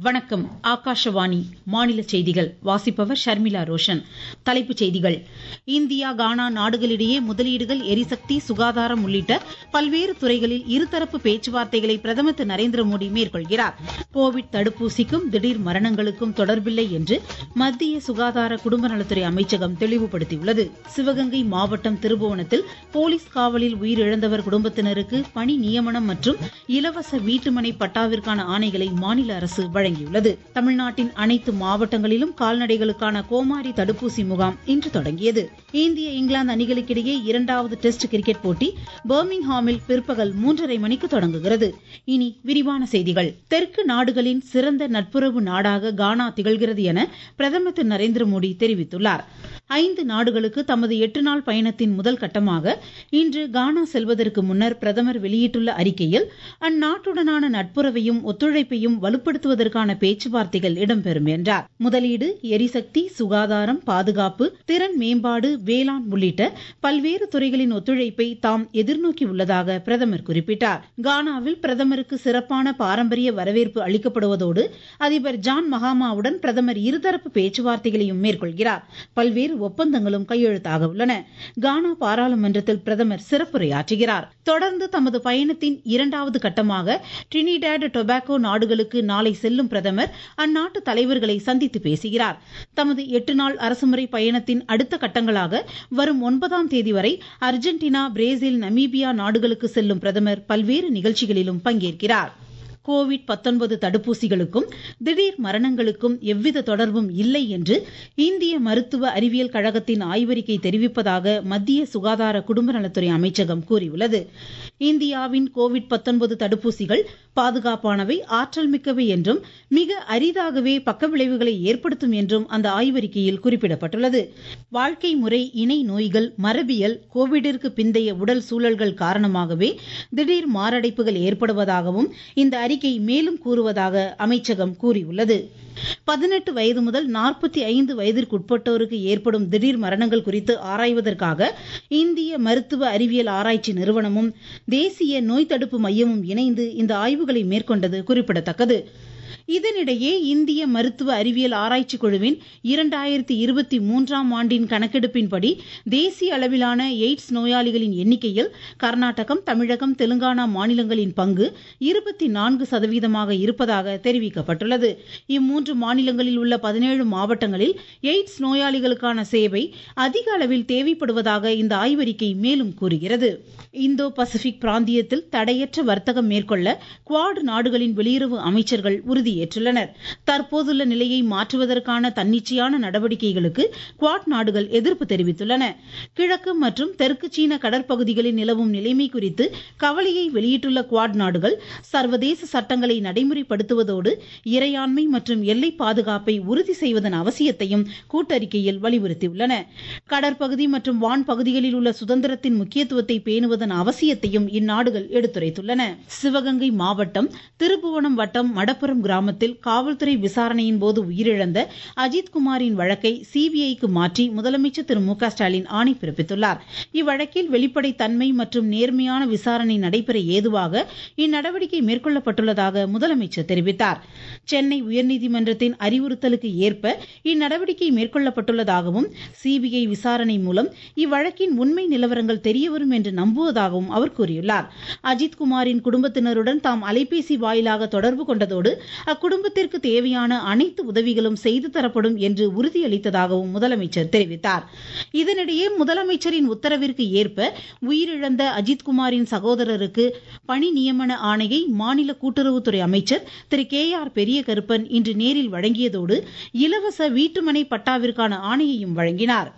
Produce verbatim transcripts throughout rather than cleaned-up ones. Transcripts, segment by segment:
வணக்கம். ஆகாஷவாணி மாநில செய்திகள் வாசிப்பவர் ஷர்மிளா ரோஷன். தலைப்புச் செய்திகள். இந்தியா கானா நாடுகளிடையே முதலீடுகள், எரிசக்தி, சுகாதாரம் உள்ளிட்ட பல்வேறு துறைகளில் இருதரப்பு பேச்சுவார்த்தைகளை பிரதமர் திரு நரேந்திர மோடி மேற்கொள்கிறார். கோவிட் தடுப்பூசிக்கும் திடீர் மரணங்களுக்கும் தொடர்பில்லை என்று மத்திய சுகாதார குடும்ப நலத்துறை அமைச்சகம் தெளிவுபடுத்தியுள்ளது. சிவகங்கை மாவட்டம் திருபுவனத்தில் போலீஸ் காவலில் உயிரிழந்தவர் குடும்பத்தினருக்கு பணி நியமனம் மற்றும் இலவச வீட்டுமனை பட்டாவிற்கான ஆணைகளை மாநில அரசு வழங்கியுள்ளது. தமிழ்நாட்டின் அனைத்து மாவட்டங்களிலும் கால்நடைகளுக்கான கோமாரி தடுப்பூசி முகாம் இன்று தொடங்கியது. இந்திய இங்கிலாந்து அணிகளுக்கிடையே இரண்டாவது டெஸ்ட் கிரிக்கெட் போட்டி பர்மிங்ஹாமில் பிற்பகல் மூன்றரை மணிக்கு தொடங்குகிறது. இனி விரிவான செய்திகள். தெற்கு நாடுகளின் சிறந்த நட்புறவு நாடாக கானா திகழ்கிறது என பிரதமர் திரு நரேந்திர மோடி தெரிவித்துள்ளார். ஐந்து நாடுகளுக்கு தமது எட்டு நாள் பயணத்தின் முதல் கட்டமாக இன்று கானா செல்வதற்கு முன்னர் பிரதமர் வெளியிட்டுள்ள அறிக்கையில் அந்நாட்டுடனான நட்புறவையும் ஒத்துழைப்பையும் வலுப்படுத்துவதற்கான பேச்சுவார்த்தைகள் இடம்பெறும் என்றார். முதலீடு, எரிசக்தி, சுகாதாரம், பாதுகாப்பு, திறன் மேம்பாடு, வேளாண் உள்ளிட்ட பல்வேறு துறைகளின் ஒத்துழைப்பை தாம் எதிர்நோக்கியுள்ளதாக பிரதமர் குறிப்பிட்டார். கானாவில் பிரதமருக்கு சிறப்பான பாரம்பரிய வரவேற்பு அளிக்கப்படுவதோடு அதிபர் ஜான் மஹாமாவுடன் பிரதமர் இருதரப்பு பேச்சுவார்த்தைகளையும் மேற்கொள்கிறார். பல்வேறு ஒப்பந்தங்களும் கையெழுத்தாக உள்ளன. கானா பாராளுமன்றத்தில் பிரதமர் சிறப்புரையாற்றுகிறார். தொடர்ந்து தமது பயணத்தின் இரண்டாவது கட்டமாக டிரினிடாட் டொபாகோ நாடுகளுக்கு நாளை செல்லும் பிரதமர் அந்நாட்டு தலைவர்களை சந்தித்து பேசுகிறார். தமது எட்டு நாள் அரசுமுறை பயணத்தின் அடுத்த கட்டங்களாக வரும் ஒன்பதாம் தேதி வரை அர்ஜென்டினா, பிரேசில், நமீபியா நாடுகளுக்கு செல்லும் பிரதமர் பல்வேறு நிகழ்ச்சிகளிலும் பங்கேற்கிறார். கோவிட் பத்தொன்பது தடுப்பூசிகளுக்கும் திடீர் மரணங்களுக்கும் எவ்வித தொடர்பும் இல்லை என்று இந்திய மருத்துவ அறிவியல் கழகத்தின் ஆய்வறிக்கை தெரிவிப்பதாக மத்திய சுகாதார குடும்ப நலத்துறை அமைச்சகம் கூறியுள்ளது. இந்தியாவின் கோவிட் பத்தொன்பது தடுப்பூசிகள் பாதுகாப்பானவை, ஆற்றல் மிக்கவை என்றும் மிக அரிதாகவே பக்கவிளைவுகளை ஏற்படுத்தும் என்றும் அந்த ஆய்வறிக்கையில் குறிப்பிடப்பட்டுள்ளது. வாழ்க்கை முறை, இணை நோய்கள், மரபியல், கோவிடிற்கு பிந்தைய உடல் சூழல்கள் காரணமாகவே திடீர் மாரடைப்புகள் ஏற்படுவதாகவும் இந்த அறிக்கை மேலும் கூறுவதாக அமைச்சகம் கூறியுள்ளது. பதினெட்டு வயது முதல் நாற்பத்தி ஐந்து வயதிற்குட்பட்டோருக்கு ஏற்படும் திடீர் மரணங்கள் குறித்து ஆராய்வதற்காக இந்திய மருத்துவ அறிவியல் ஆராய்ச்சி நிறுவனமும் தேசிய நோய் தடுப்பு மையமும் இணைந்து இந்த ஆய்வுகளை மேற்கொண்டது குறிப்பிடத்தக்கது. இதனிடையே இந்திய மருத்துவ அறிவியல் ஆராய்ச்சி குழுவின் இரண்டாயிரத்தி இருபத்தி மூன்றாம் ஆண்டின் கணக்கெடுப்பின்படி தேசிய அளவிலான எய்ட்ஸ் நோயாளிகளின் எண்ணிக்கையில் கர்நாடகம், தமிழகம், தெலுங்கானா மாநிலங்களின் பங்கு இருபத்தி நான்கு சதவீதமாக இருப்பதாக தெரிவிக்கப்பட்டுள்ளது. இம்மூன்று மாநிலங்களில் உள்ள பதினேழு மாவட்டங்களில் எய்ட்ஸ் நோயாளிகளுக்கான சேவை அதிக அளவில் தேவைப்படுவதாக இந்த ஆய்வறிக்கை மேலும் கூறுகிறது. இந்தோ பசிபிக் பிராந்தியத்தில் தடையற்ற வர்த்தகம் மேற்கொள்ள குவாட் நாடுகளின் வெளியுறவு அமைச்சர்கள் உறுதியேற்றுள்ளனர். தற்போதுள்ள நிலையை மாற்றுவதற்கான தன்னிச்சையான நடவடிக்கைகளுக்கு குவாட் நாடுகள் எதிர்ப்பு தெரிவித்துள்ளன. கிழக்கு மற்றும் தெற்கு சீன கடற்பகுதிகளில் நிலவும் நிலைமை குறித்து கவலையை வெளியிட்டுள்ள குவாட் நாடுகள் சர்வதேச சட்டங்களை நடைமுறைப்படுத்துவதோடு இறையாண்மை மற்றும் எல்லை பாதுகாப்பை உறுதி செய்வதன் அவசியத்தையும் கூட்டறிக்கையில் வலியுறுத்தியுள்ளன. கடற்பகுதி மற்றும் வான் பகுதிகளில் உள்ள சுதந்திரத்தின் முக்கியத்துவத்தை பேணுவதன் அவசியத்தையும் இந்நாடுகள் எடுத்துரைத்துள்ளன. சிவகங்கை மாவட்டம் திருபுவனம் வட்டம் மடப்புரம் கிராமத்தில் காவல்துறை விசாரணையின் போது உயிரிழந்த அஜித் குமாரின் வழக்கை சிபிஐக்கு மாற்றி முதலமைச்சர் திரு மு க ஸ்டாலின் ஆணை பிறப்பித்துள்ளார். இவ்வழக்கில் வெளிப்படைத் தன்மை மற்றும் நேர்மையான விசாரணை நடைபெற ஏதுவாக இந்நடவடிக்கை மேற்கொள்ளப்பட்டுள்ளதாக முதலமைச்சர் தெரிவித்தார். சென்னை உயர்நீதிமன்றத்தின் அறிவுறுத்தலுக்கு ஏற்ப இந்நடவடிக்கை மேற்கொள்ளப்பட்டுள்ளதாகவும் சிபிஐ விசாரணை மூலம் இவ்வழக்கின் உண்மை நிலவரங்கள் தெரியவரும் என்று நம்புவதாகவும் அவர் கூறியுள்ளார். அஜித் குமாரின் குடும்பத்தினருடன் தாம் அலைபேசி வாயிலாக தொடர்பு கொண்டதோடு அக்குடும்பத்திற்கு தேவையான அனைத்து உதவிகளும் செய்து தரப்படும் என்று உறுதியளித்ததாகவும் முதலமைச்சர் தெரிவித்தார். இதனிடையே முதலமைச்சரின் உத்தரவிற்கு ஏற்ப உயிரிழந்த அஜித் குமாரின் சகோதரருக்கு பணி நியமன ஆணையை மாநில கூட்டுறவுத்துறை அமைச்சர் திரு கே ஆர் பெரிய கருப்பன் இன்று நேரில் வழங்கியதோடு இலவச வீட்டுமனை பட்டாவிற்கான ஆணையையும் வழங்கினார்.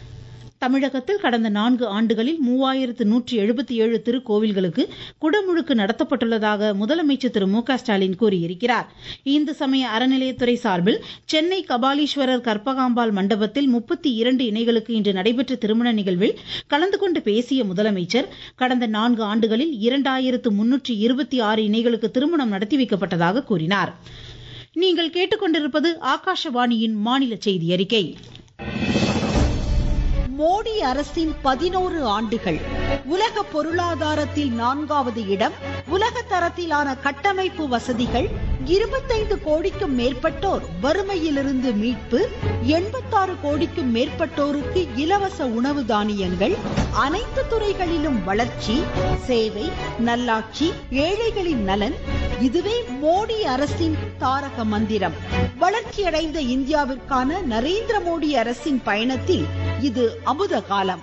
தமிழகத்தில் கடந்த நான்கு ஆண்டுகளில் மூவாயிரத்து நூற்றி எழுபத்தி ஏழு திருக்கோவில்களுக்கு குடமுழுக்கு நடத்தப்பட்டுள்ளதாக முதலமைச்சர் திரு மு க ஸ்டாலின் கூறியிருக்கிறார். இந்து சமய அறநிலையத்துறை சார்பில் சென்னை கபாலீஸ்வரர் கற்பகாம்பாள் மண்டபத்தில் முப்பத்தி இரண்டு இணைகளுக்கு இன்று நடைபெற்ற திருமண நிகழ்வில் கலந்து கொண்டு பேசிய முதலமைச்சர் கடந்த நான்கு ஆண்டுகளில் இரண்டாயிரத்து முன்னூற்றி இருபத்தி ஆறு இணைகளுக்கு திருமணம் நடத்தி வைக்கப்பட்டதாக கூறினார். நீங்கள் கேட்டுக்கொண்டிருப்பது ஆகாஷவாணியின் மாநில செய்தி அறிக்கை. மோடி அரசின் பதினோரு ஆண்டுகள். உலக பொருளாதாரத்தில் நான்காவது இடம், உலக தரத்திலான கட்டமைப்பு வசதிகள், இருபத்தைந்து கோடிக்கும் மேற்பட்டோர் வறுமையிலிருந்து மீட்பு, எண்பத்தாறு கோடிக்கும் மேற்பட்டோருக்கு இலவச உணவு தானியங்கள், அனைத்து துறைகளிலும் வளர்ச்சி, சேவை, நல்லாட்சி, ஏழைகளின் நலன். இதுவே மோடி அரசின் தாரக மந்திரம். வளர்ச்சியடைந்த இந்தியாவிற்கான நரேந்திர மோடி அரசின் பயணத்தில் இது அமுத காலம்.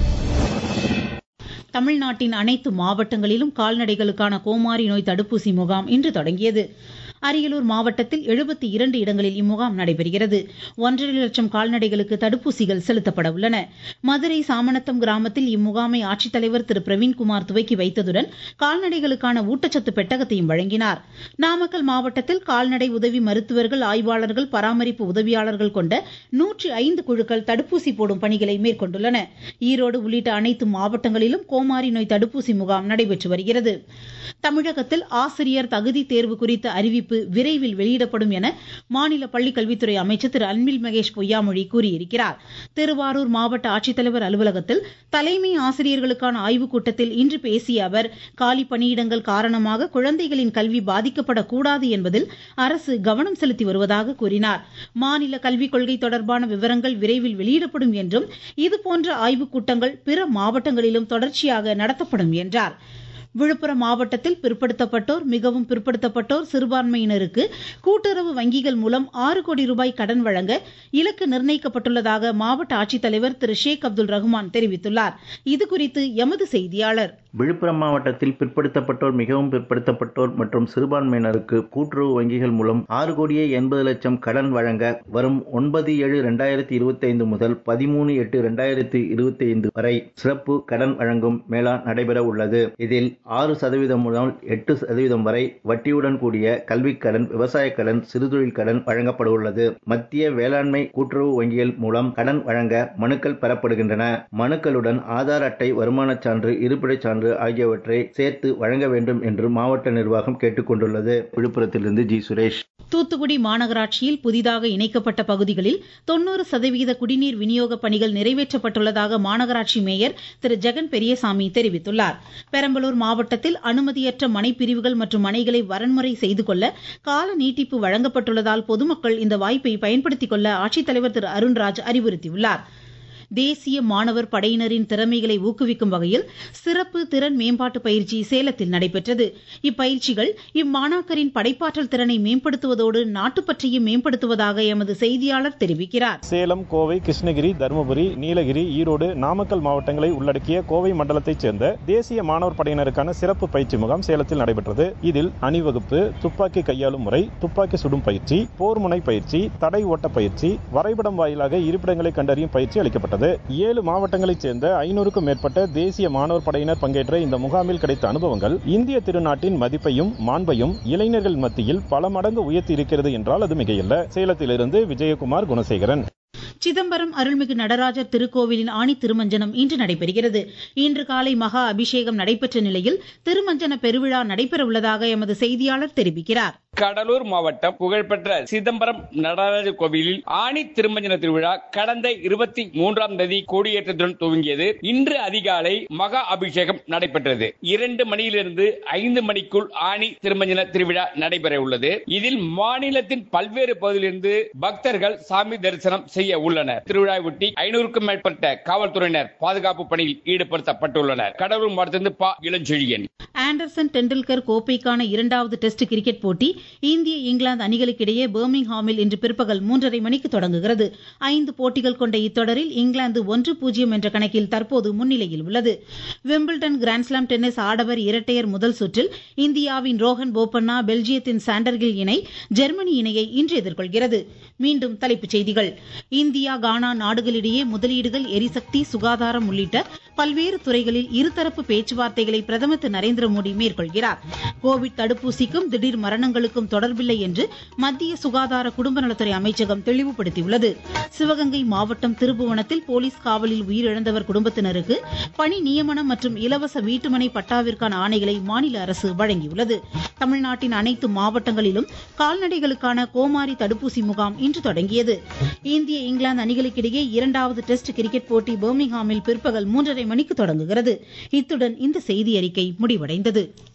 தமிழ்நாட்டின் அனைத்து மாவட்டங்களிலும் கால்நடைகளுக்கான கோமாரி நோய் தடுப்பூசி முகாம் இன்று தொடங்கியது. அரியலூர் மாவட்டத்தில் எழுபத்தி இரண்டு இடங்களில் இம்முகாம் நடைபெறுகிறது. ஒன்றரை லட்சம் கால்நடைகளுக்கு தடுப்பூசிகள் செலுத்தப்பட உள்ளன. மதுரை சாமநத்தம் கிராமத்தில் இம்முகாமை ஆட்சித்தலைவர் திரு பிரவீன்குமார் துவக்கி வைத்ததுடன் கால்நடைகளுக்கான ஊட்டச்சத்து பெட்டகத்தையும் வழங்கினார். நாமக்கல் மாவட்டத்தில் கால்நடை உதவி மருத்துவர்கள், ஆய்வாளர்கள், பராமரிப்பு உதவியாளர்கள் கொண்ட நூற்றி ஐந்து குழுக்கள் தடுப்பூசி போடும் பணிகளை மேற்கொண்டுள்ளன. ஈரோடு உள்ளிட்ட அனைத்து மாவட்டங்களிலும் கோமாரி நோய் தடுப்பூசி முகாம் நடைபெற்று வருகிறது. தமிழகத்தில் ஆசிரியர் தகுதி தேர்வு குறித்த அறிவிப்பு விரைவில் வெளியிடப்படும் என மாநில பள்ளிக்கல்வித்துறை அமைச்சர் திரு அன்பில் மகேஷ் பொய்யாமொழி கூறியிருக்கிறார். திருவாரூர் மாவட்ட ஆட்சித்தலைவர் அலுவலகத்தில் தலைமை ஆசிரியர்களுக்கான ஆய்வுக் கூட்டத்தில் இன்று பேசிய அவர், காலி பணியிடங்கள் காரணமாக குழந்தைகளின் கல்வி பாதிக்கப்படக்கூடாது என்பதில் அரசு கவனம் செலுத்தி வருவதாக கூறினார். மாநில கல்விக் கொள்கை தொடர்பான விவரங்கள் விரைவில் வெளியிடப்படும் என்றும் இதுபோன்ற ஆய்வுக் கூட்டங்கள் பிற மாவட்டங்களிலும் தொடர்ச்சியாக நடத்தப்படும் என்றார். விழுப்புரம் மாவட்டத்தில் பிற்படுத்தப்பட்டோர், மிகவும் பிற்படுத்தப்பட்டோர், சிறுபான்மையினருக்கு கூட்டுறவு வங்கிகள் மூலம் ஆறு கோடி ரூபாய் கடன் வழங்க இலக்கு நிர்ணயிக்கப்பட்டுள்ளதாக மாவட்ட ஆட்சித்தலைவர் திரு ஷேக் அப்துல் ரஹ்மான் தெரிவித்துள்ளார். இதுகுறித்து எமது செய்தியாளர். விழுப்புரம் மாவட்டத்தில் பிற்படுத்தப்பட்டோர், மிகவும் பிற்படுத்தப்பட்டோர் மற்றும் சிறுபான்மையினருக்கு கூட்டுறவு வங்கிகள் மூலம் ஆறு கோடியே எண்பது லட்சம் கடன் வழங்க வரும் ஒன்பது ஏழு இரண்டாயிரத்தி இருபத்தி ஐந்து முதல் பதிமூணு எட்டு இரண்டாயிரத்தி இருபத்தி ஐந்து வரை சிறப்பு கடன் வழங்கும் மேளா நடைபெற உள்ளது. இதில் ஆறு சதவீதம் முதல் எட்டு சதவீதம் வரை வட்டியுடன் கூடிய கல்விக் கடன், விவசாய கடன், சிறுதொழில் கடன் வழங்கப்பட உள்ளது. மத்திய வேளாண்மை கூட்டுறவு வங்கிகள் மூலம் கடன் வழங்க மனுக்கள் பெறப்படுகின்றன. மனுக்களுடன் ஆதார் அட்டை, வருமானச் சான்று, இருப்பிடச் சான்று ஆகியவற்றை சேர்த்து வழங்க வேண்டும் என்று மாவட்ட நிர்வாகம் கேட்டுக் கொண்டுள்ளது. விழுப்புரத்திலிருந்து ஜி சுரேஷ். தூத்துக்குடி மாநகராட்சியில் புதிதாக இணைக்கப்பட்ட பகுதிகளில் தொன்னூறு சதவீத குடிநீர் விநியோக பணிகள் நிறைவேற்றப்பட்டுள்ளதாக மாநகராட்சி மேயர் திரு ஜெகன் பெரியசாமி தெரிவித்துள்ளார். பெரம்பலூர் மாவட்டத்தில் அனுமதியற்ற மனைப்பிரிவுகள் மற்றும் மனைகளை வரன்முறை செய்து கொள்ள கால நீட்டிப்பு வழங்கப்பட்டுள்ளதால் பொதுமக்கள் இந்த வாய்ப்பை பயன்படுத்திக் கொள்ள ஆட்சித்தலைவர் திரு அருண்ராஜ் அறிவுறுத்தியுள்ளார். தேசிய மாணவர் படையினரின் திறமைகளை ஊக்குவிக்கும் வகையில் சிறப்பு திறன் மேம்பாட்டு பயிற்சி சேலத்தில் நடைபெற்றது. இப்பயிற்சிகள் இம்மாணாக்கரின் படைப்பாற்றல் திறனை மேம்படுத்துவதோடு நாட்டுப்பற்றையும் மேம்படுத்துவதாக எமது செய்தியாளர் தெரிவிக்கிறார். சேலம், கோவை, கிருஷ்ணகிரி, தருமபுரி, நீலகிரி, ஈரோடு, நாமக்கல் மாவட்டங்களை உள்ளடக்கிய கோவை மண்டலத்தைச் சேர்ந்த தேசிய மாணவர் படையினருக்கான சிறப்பு பயிற்சி முகாம் சேலத்தில் நடைபெற்றது. இதில் அணிவகுப்பு, துப்பாக்கி கையாளும் முறை, துப்பாக்கி சுடும் பயிற்சி, போர்முனை பயிற்சி, தடை ஓட்ட பயிற்சி, வரைபடம் வாயிலாக இருப்பிடங்களை கண்டறியும் பயிற்சி அளிக்கப்பட்டது. ஏழு மாவட்டங்களைச் சேர்ந்த ஐநூறுக்கும் மேற்பட்ட தேசிய மாணவர் படையினர் பங்கேற்ற இந்த முகாமில் கிடைத்த அனுபவங்கள் இந்திய திருநாட்டின் மதிப்பையும் மாண்பையும் இளைஞர்கள் மத்தியில் பல மடங்கு உயர்த்தி இருக்கிறது என்றால் அது மிகையல்ல. சேலத்திலிருந்து விஜயகுமார் குணசேகரன். சிதம்பரம் அருள்மிகு நடராஜர் திருக்கோவிலின் ஆணி திருமஞ்சனம் இன்று நடைபெறுகிறது. இன்று காலை மகா அபிஷேகம் நடைபெற்ற நிலையில் திருமஞ்சன பெருவிழா நடைபெற உள்ளதாக எமது செய்தியாளர் தெரிவிக்கிறார். கடலூர் மாவட்டம் புகழ்பெற்ற சிதம்பரம் நடராஜர் கோவிலில் ஆணி திருமஞ்சன திருவிழா கடந்த இருபத்தி மூன்றாம் தேதி கொடியேற்றத்துடன் துவங்கியது. இன்று அதிகாலை மகா அபிஷேகம் நடைபெற்றது. இரண்டு மணியிலிருந்து ஐந்து மணிக்குள் ஆணி திருமஞ்சன திருவிழா நடைபெற உள்ளது. இதில் மாநிலத்தின் பல்வேறு பகுதியிலிருந்து பக்தர்கள் சாமி தரிசனம் செய்ய உள்ளனர். திருவிழாவையொட்டி ஐநூறுக்கும் மேற்பட்ட காவல்துறையினர் பாதுகாப்பு பணியில் ஈடுபடுத்தப்பட்டுள்ளனர். கடலூர் மாவட்டத்திலிருந்து பா இளஞ்செழியன். ஆண்டர்சன் டெண்டுல்கர் கோப்பைக்கான இரண்டாவது டெஸ்ட் கிரிக்கெட் போட்டி இந்திய இங்கிலாந்து அணிகளுக்கிடையே பர்மிங்ஹாமில் இன்று பிற்பகல் மூன்றரை மணிக்கு தொடங்குகிறது. ஐந்து போட்டிகள் கொண்ட இத்தொடரில் இங்கிலாந்து ஒன்று பூஜ்ஜியம் என்ற கணக்கில் தற்போது முன்னிலையில் உள்ளது. விம்பிள்டன் கிராண்ட்ஸ்லாம் டென்னிஸ் ஆடவர் இரட்டையர் முதல் சுற்றில் இந்தியாவின் ரோஹன் போபண்ணா பெல்ஜியத்தின் சாண்டர்கில் இணை ஜெர்மனி இணையை இன்று எதிர்கொள்கிறது. மீண்டும் தலைப்புச் செய்திகள். இந்தியா கானா நாடுகளிடையே முதலீடுகள், எரிசக்தி, சுகாதாரம் உள்ளிட்ட பல்வேறு துறைகளில் இருதரப்பு பேச்சுவார்த்தைகளை பிரதமர் திரு நரேந்திர மோடி மேற்கொள்கிறார். கோவிட் தடுப்பூசிக்கும் திடீர் மரணங்களுக்கும் தொடர்பில்லை என்று மத்திய சுகாதார குடும்ப நலத்துறை அமைச்சகம் தெளிவுபடுத்தியுள்ளது. சிவகங்கை மாவட்டம் திருப்புவனத்தில் போலீஸ் காவலில் உயிரிழந்தவர் குடும்பத்தினருக்கு பணி நியமனம் மற்றும் இலவச வீட்டுமனை பட்டாவிற்கான ஆணைகளை மாநில அரசு வழங்கியுள்ளது. தமிழ்நாட்டின் அனைத்து மாவட்டங்களிலும் கால்நடைகளுக்கான கோமாரி தடுப்பூசி முகாம் இன்று தொடங்கியது. இந்திய இங்கிலாந்து அணிகளுக்கிடையே இரண்டாவது டெஸ்ட் கிரிக்கெட் போட்டி பர்மிங்ஹாமில் பிற்பகல் மூன்றரை மணிக்கு தொடங்குகிறது. இத்துடன் இந்த செய்தி அறிக்கை முடிவடைந்தது.